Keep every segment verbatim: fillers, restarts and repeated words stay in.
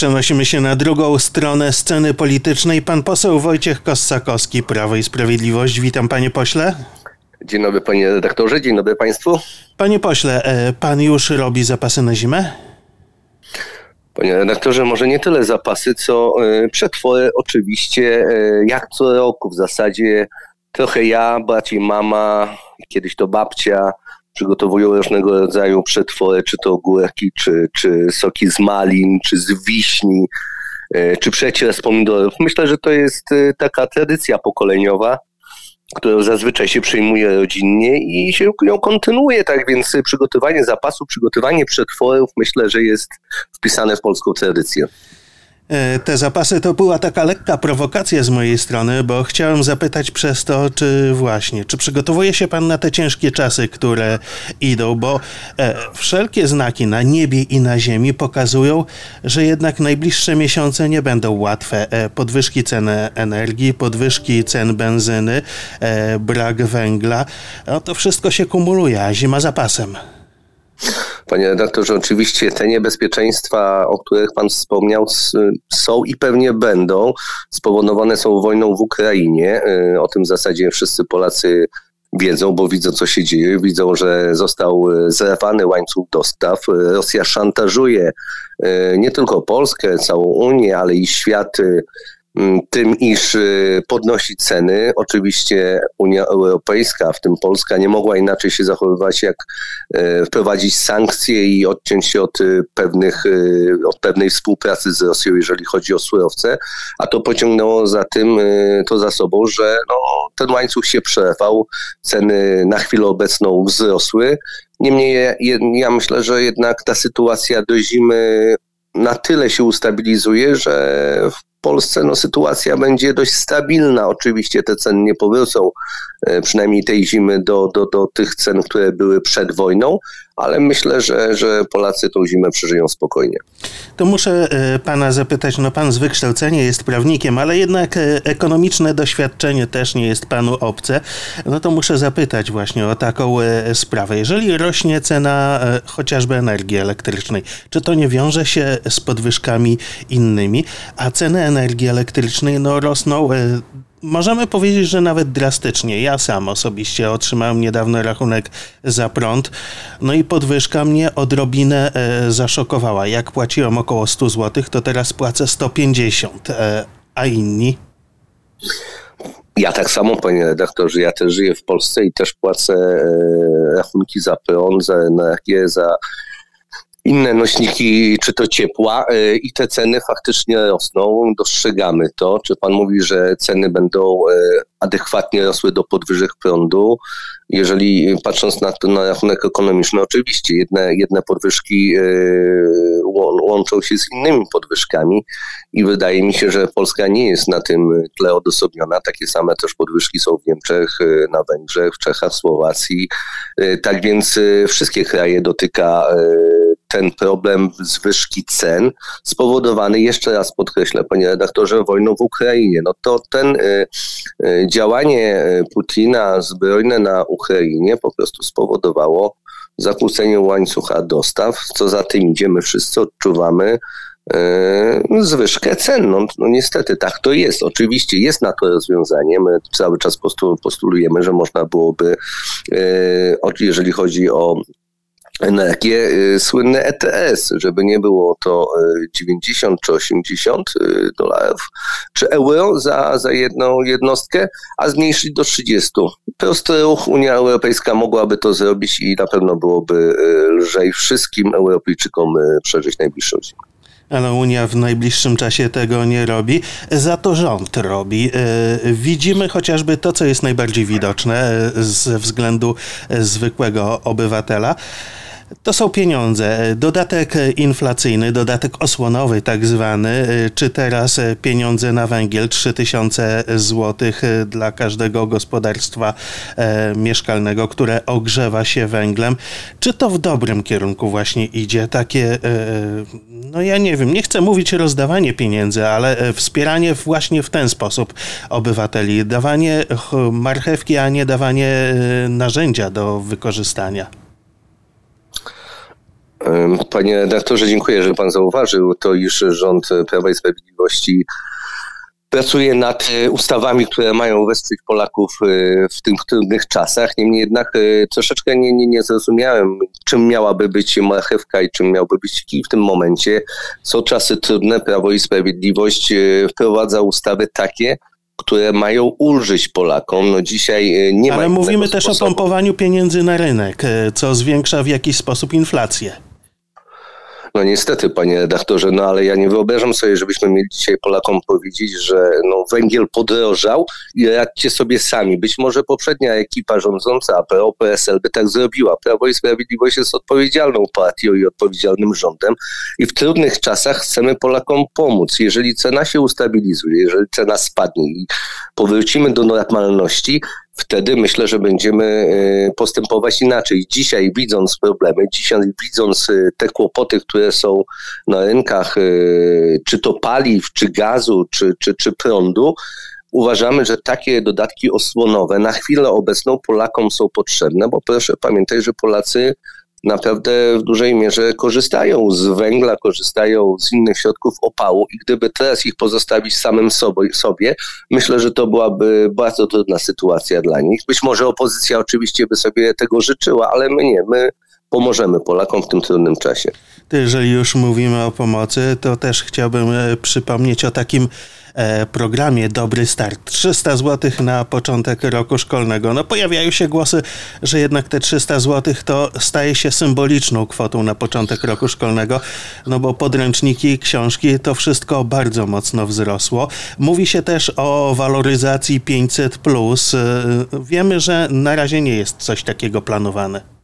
Przenosimy się na drugą stronę sceny politycznej. Pan poseł Wojciech Kossakowski, Prawo i Sprawiedliwość. Witam, panie pośle. Dzień dobry, panie redaktorze, dzień dobry państwu. Panie pośle, pan już robi zapasy na zimę? Panie redaktorze, może nie tyle zapasy, co przetwory oczywiście, jak co roku w zasadzie. Trochę ja, bardziej mama, kiedyś to babcia przygotowują różnego rodzaju przetwory, czy to ogórki, czy, czy soki z malin, czy z wiśni, czy przecier z pomidorów. Myślę, że to jest taka tradycja pokoleniowa, którą zazwyczaj się przyjmuje rodzinnie i się ją kontynuuje, tak więc przygotowanie zapasu, przygotowanie przetworów myślę, że jest wpisane w polską tradycję. Te zapasy to była taka lekka prowokacja z mojej strony, bo chciałem zapytać przez to, czy właśnie, czy przygotowuje się pan na te ciężkie czasy, które idą, bo e, wszelkie znaki na niebie i na ziemi pokazują, że jednak najbliższe miesiące nie będą łatwe. E, podwyżki ceny energii, podwyżki cen benzyny, e, brak węgla, no to wszystko się kumuluje, a zima za pasem. Panie redaktorze, oczywiście te niebezpieczeństwa, o których pan wspomniał, są i pewnie będą. Spowodowane są wojną w Ukrainie. O tym w zasadzie wszyscy Polacy wiedzą, bo widzą, co się dzieje. Widzą, że został zerwany łańcuch dostaw. Rosja szantażuje nie tylko Polskę, całą Unię, ale i świat tym, iż podnosi ceny. Oczywiście Unia Europejska, w tym Polska, nie mogła inaczej się zachowywać, jak wprowadzić sankcje i odciąć się od pewnych, od pewnej współpracy z Rosją, jeżeli chodzi o surowce, a to pociągnęło za tym, to za sobą, że no, ten łańcuch się przerwał, ceny na chwilę obecną wzrosły. Niemniej ja myślę, że jednak ta sytuacja do zimy na tyle się ustabilizuje, że w Polsce no, sytuacja będzie dość stabilna. Oczywiście te ceny nie powrócą, przynajmniej tej zimy, do, do, do tych cen, które były przed wojną, ale myślę, że, że Polacy tą zimę przeżyją spokojnie. To muszę pana zapytać, no pan z wykształcenia jest prawnikiem, ale jednak ekonomiczne doświadczenie też nie jest panu obce. No to muszę zapytać właśnie o taką sprawę. Jeżeli rośnie cena chociażby energii elektrycznej, czy to nie wiąże się z podwyżkami innymi, a ceny energii elektrycznej no rosną, możemy powiedzieć, że nawet drastycznie. Ja sam osobiście otrzymałem niedawno rachunek za prąd, no i podwyżka mnie odrobinę e, zaszokowała. Jak płaciłem około sto złotych, to teraz płacę sto pięćdziesiąt, e, a inni? Ja tak samo, panie redaktorze, ja też żyję w Polsce i też płacę e, rachunki za prąd, za energię, za inne nośniki, czy to ciepła, i te ceny faktycznie rosną, dostrzegamy to. Czy pan mówi, że ceny będą adekwatnie rosły do podwyżek prądu? Jeżeli patrząc na to, na rachunek ekonomiczny, oczywiście jedne, jedne podwyżki łączą się z innymi podwyżkami i wydaje mi się, że Polska nie jest na tym tle odosobniona. Takie same też podwyżki są w Niemczech, na Węgrzech, w Czechach, w Słowacji. Tak więc wszystkie kraje dotyka ten problem zwyżki cen spowodowany, jeszcze raz podkreślę, panie redaktorze, wojną w Ukrainie. No to ten y, y, działanie Putina zbrojne na Ukrainie po prostu spowodowało zakłócenie łańcucha dostaw, co za tym idzie, my wszyscy odczuwamy y, zwyżkę cen. No, no niestety tak to jest. Oczywiście jest na to rozwiązanie. My cały czas postulujemy, że można byłoby, y, jeżeli chodzi o energię, słynne E T S, żeby nie było to dziewięćdziesiąt czy osiemdziesiąt dolarów, czy euro za, za jedną jednostkę, a zmniejszyć do trzydziestu. Prosty ruch, Unia Europejska mogłaby to zrobić i na pewno byłoby lżej wszystkim Europejczykom przeżyć najbliższą zimę. Ale Unia w najbliższym czasie tego nie robi, za to rząd robi. Widzimy chociażby to, co jest najbardziej widoczne ze względu zwykłego obywatela. To są pieniądze, dodatek inflacyjny, dodatek osłonowy tak zwany, czy teraz pieniądze na węgiel, trzy tysiące złotych dla każdego gospodarstwa e, mieszkalnego, które ogrzewa się węglem. Czy to w dobrym kierunku właśnie idzie? Takie, e, no ja nie wiem, nie chcę mówić rozdawanie pieniędzy, ale wspieranie właśnie w ten sposób obywateli, dawanie marchewki, a nie dawanie narzędzia do wykorzystania. Panie redaktorze, dziękuję, że pan zauważył to, iż rząd Prawa i Sprawiedliwości pracuje nad ustawami, które mają wesprzeć Polaków w tych trudnych czasach. Niemniej jednak troszeczkę nie, nie, nie zrozumiałem, czym miałaby być marchewka i czym miałby być kij w tym momencie. Są czasy trudne, Prawo i Sprawiedliwość wprowadza ustawy takie, które mają ulżyć Polakom. No dzisiaj nie Ale ma mówimy też sposobu. o pompowaniu pieniędzy na rynek, co zwiększa w jakiś sposób inflację. No niestety, panie redaktorze, no ale ja nie wyobrażam sobie, żebyśmy mieli dzisiaj Polakom powiedzieć, że no, węgiel podrożał i radźcie sobie sami. Być może poprzednia ekipa rządząca, P O, P S L by tak zrobiła. Prawo i Sprawiedliwość jest odpowiedzialną partią i odpowiedzialnym rządem i w trudnych czasach chcemy Polakom pomóc. Jeżeli cena się ustabilizuje, jeżeli cena spadnie i powrócimy do normalności, wtedy myślę, że będziemy postępować inaczej. Dzisiaj widząc problemy, dzisiaj widząc te kłopoty, które są na rynkach, czy to paliw, czy gazu, czy, czy, czy prądu, uważamy, że takie dodatki osłonowe na chwilę obecną Polakom są potrzebne, bo proszę pamiętać, że Polacy naprawdę w dużej mierze korzystają z węgla, korzystają z innych środków opału i gdyby teraz ich pozostawić samym sobie, sobie, myślę, że to byłaby bardzo trudna sytuacja dla nich. Być może opozycja oczywiście by sobie tego życzyła, ale my nie, my pomożemy Polakom w tym trudnym czasie. Jeżeli już mówimy o pomocy, to też chciałbym przypomnieć o takim programie Dobry Start. trzysta złotych na początek roku szkolnego. No pojawiają się głosy, że jednak te trzysta złotych to staje się symboliczną kwotą na początek roku szkolnego, no bo podręczniki, książki, to wszystko bardzo mocno wzrosło. Mówi się też o waloryzacji pięćset plus. Wiemy, że na razie nie jest coś takiego planowane.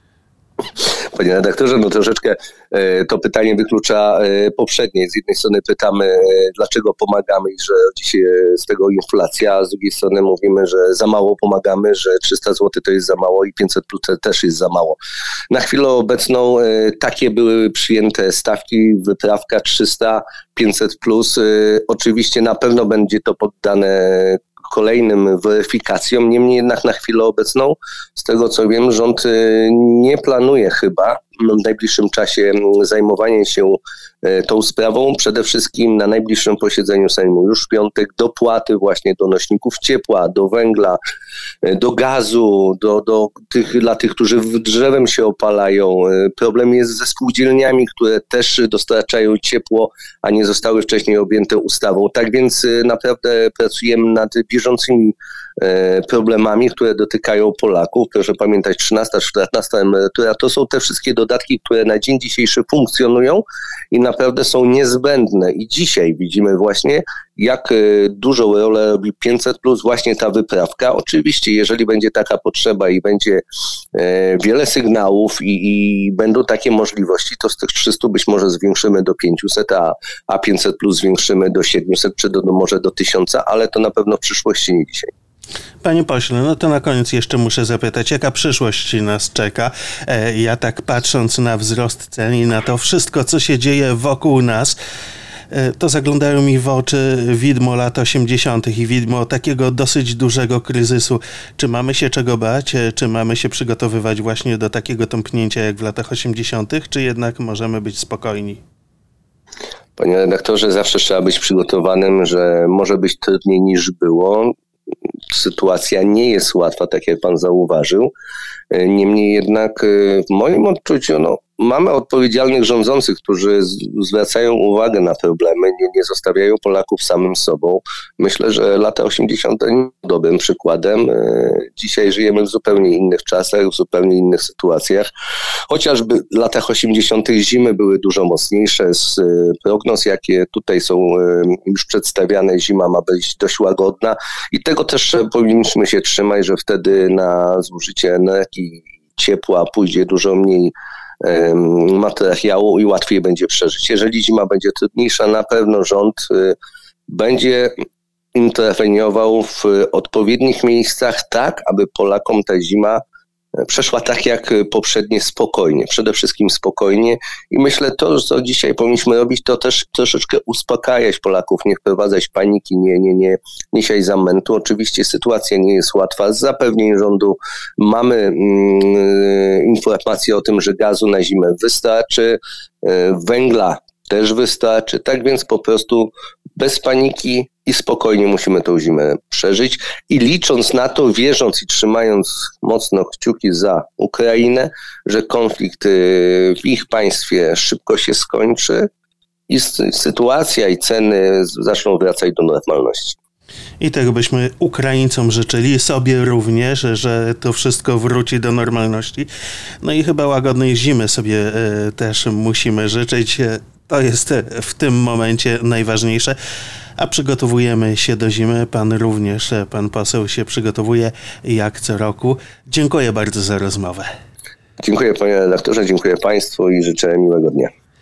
Panie redaktorze, no troszeczkę e, to pytanie wyklucza e, poprzednie. Z jednej strony pytamy, e, dlaczego pomagamy i że rodzi się z tego inflacja, a z drugiej strony mówimy, że za mało pomagamy, że trzysta złotych to jest za mało i pięćset plus też jest za mało. Na chwilę obecną e, takie były przyjęte stawki, wyprawka trzysta, pięćset plus. E, oczywiście na pewno będzie to poddane kolejnym weryfikacjom. Niemniej jednak na chwilę obecną, z tego co wiem, rząd nie planuje chyba w najbliższym czasie zajmowanie się tą sprawą. Przede wszystkim na najbliższym posiedzeniu Sejmu już w piątek dopłaty właśnie do nośników ciepła, do węgla, do gazu, do, do tych, dla tych, którzy drzewem się opalają. Problem jest ze spółdzielniami, które też dostarczają ciepło, a nie zostały wcześniej objęte ustawą. Tak więc naprawdę pracujemy nad bieżącymi problemami, które dotykają Polaków. Proszę pamiętać, trzynasta, czternasta emerytura to są te wszystkie dodatki, które na dzień dzisiejszy funkcjonują i naprawdę są niezbędne. I dzisiaj widzimy właśnie, jak dużą rolę robi pięćset plus, właśnie ta wyprawka. Oczywiście, jeżeli będzie taka potrzeba i będzie wiele sygnałów i, i będą takie możliwości, to z tych trzystu być może zwiększymy do pięciuset, a, a pięćset plus zwiększymy do siedmiuset, czy do, może do tysiąca, ale to na pewno w przyszłości, nie dzisiaj. Panie pośle, no to na koniec jeszcze muszę zapytać, jaka przyszłość nas czeka? Ja tak patrząc na wzrost cen i na to wszystko, co się dzieje wokół nas, to zaglądają mi w oczy widmo lat osiemdziesiątych i widmo takiego dosyć dużego kryzysu. Czy mamy się czego bać? Czy mamy się przygotowywać właśnie do takiego tąpnięcia jak w latach osiemdziesiątych? Czy jednak możemy być spokojni? Panie redaktorze, zawsze trzeba być przygotowanym, że może być trudniej niż było. Sytuacja nie jest łatwa, tak jak pan zauważył. Niemniej jednak w moim odczuciu no, mamy odpowiedzialnych rządzących, którzy z, zwracają uwagę na problemy, nie, nie zostawiają Polaków samym sobą. Myślę, że lata osiemdziesiąte nie są dobrym przykładem. Dzisiaj żyjemy w zupełnie innych czasach, w zupełnie innych sytuacjach. Chociażby w latach osiemdziesiątych zimy były dużo mocniejsze. Z prognoz, jakie tutaj są już przedstawiane, zima ma być dość łagodna i tego też powinniśmy się trzymać, że wtedy na zużycie energii, ciepła pójdzie dużo mniej materiału i łatwiej będzie przeżyć. Jeżeli zima będzie trudniejsza, na pewno rząd będzie interweniował w odpowiednich miejscach tak, aby Polakom ta zima przeszła tak jak poprzednie spokojnie, przede wszystkim spokojnie i myślę to, co dzisiaj powinniśmy robić, to też troszeczkę uspokajać Polaków, nie wprowadzać paniki, nie, nie, nie, nie siać zamętu. Oczywiście sytuacja nie jest łatwa. Z zapewnień rządu mamy mm, informacje o tym, że gazu na zimę wystarczy, e, węgla też wystarczy, tak więc po prostu bez paniki i spokojnie musimy tą zimę przeżyć i licząc na to, wierząc i trzymając mocno kciuki za Ukrainę, że konflikt w ich państwie szybko się skończy i sytuacja i ceny zaczną wracać do normalności. I tego byśmy Ukraińcom życzyli, sobie również, że to wszystko wróci do normalności. No i chyba łagodnej zimy sobie e, też musimy życzyć. To jest w tym momencie najważniejsze. A przygotowujemy się do zimy. Pan również, pan poseł się przygotowuje jak co roku. Dziękuję bardzo za rozmowę. Dziękuję panie redaktorze, dziękuję państwu i życzę miłego dnia.